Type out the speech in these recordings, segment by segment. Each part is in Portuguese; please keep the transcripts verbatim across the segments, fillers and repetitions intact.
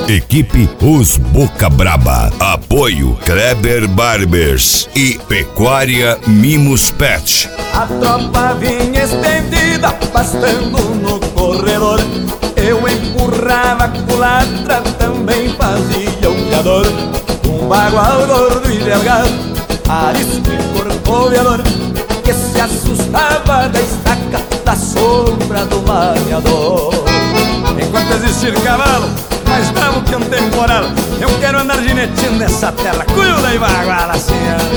Equipe Os Boca Braba. Apoio Kleber Barbers e Pecuária Mimos Pet. A tropa vinha estendida, pastando no corredor. Eu empurrava a culatra, também fazia o criador. Um bagual gordo e delgado, arisco e corcoveador, que se assustava da estaca, da sombra do mareador. Enquanto existir cavalo mais bravo que um temporal, eu quero andar gineteando nessa terra. Cuida e baguala assim.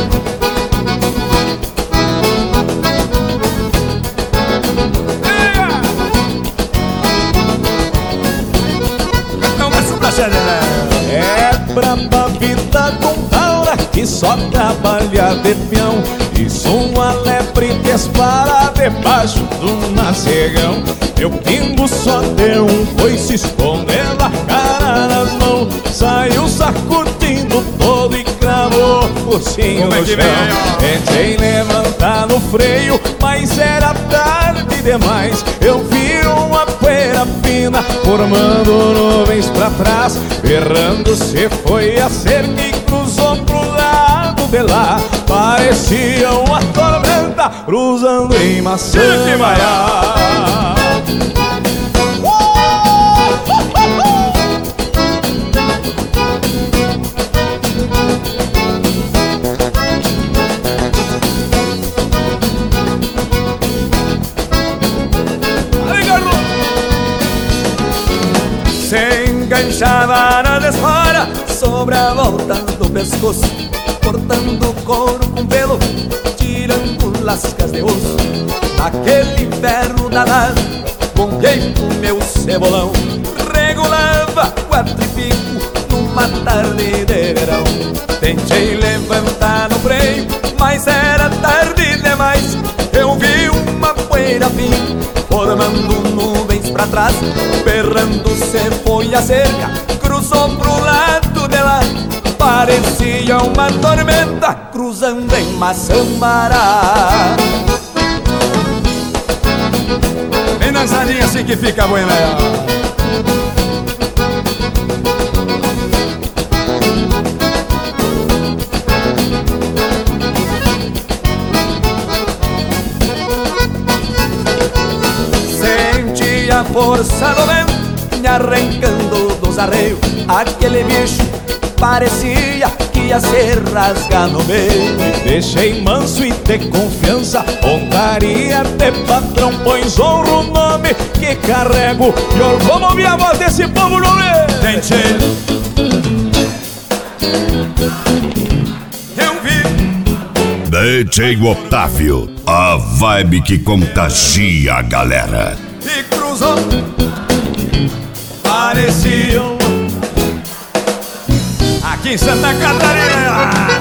É braba a vida com taura que só trabalha de peão, e sou uma lebre que espara debaixo do macegão. Meu pingo só deu um coice escondendo a cara nas mãos, saiu sacudindo todo e cravou o focinho no chão. Tentei levantar no freio, mas era tarde demais. Eu vi uma poeira fina formando nuvens pra trás, errando se foi a cerca e cruzou pro lado de lá. Parecia uma tormenta cruzando em Maçã-Maiá. Se enganchava na desfora sobre a volta do pescoço, cortando o couro com pelo, tirando lascas de osso. Aquele inverno danado, bombeei o meu cebolão, regulava quatro e pico numa tarde de verão. Tentei levantar no freio, mas era tarde demais. Eu vi uma poeira fina formando nuvens pra trás, berrando se foi a cerca, cruzou pro lado de lá. Parecia uma tormenta cruzando em Maçambará. Bem dançadinha assim que fica buena. Senti a força do vento me arrancando dos arreios. Aquele bicho parecia que ia se rasgar no meio. Me deixei manso e de confiança, pontaria de patrão, pois honro o nome que carrego. E eu vou ouvir a voz desse povo no meio. Tentei, eu vi D J Otávio, a vibe que contagia a galera. E cruzou, parecia um aqui em Santa Catarina.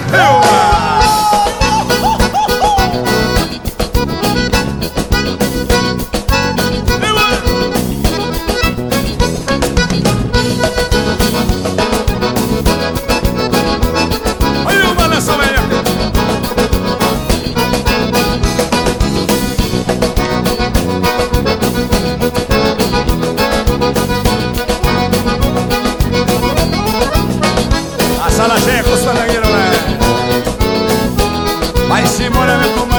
Olha o balanço, velho. A sala cheia com os fandangueiros, né? Vai se morar, meu compadre.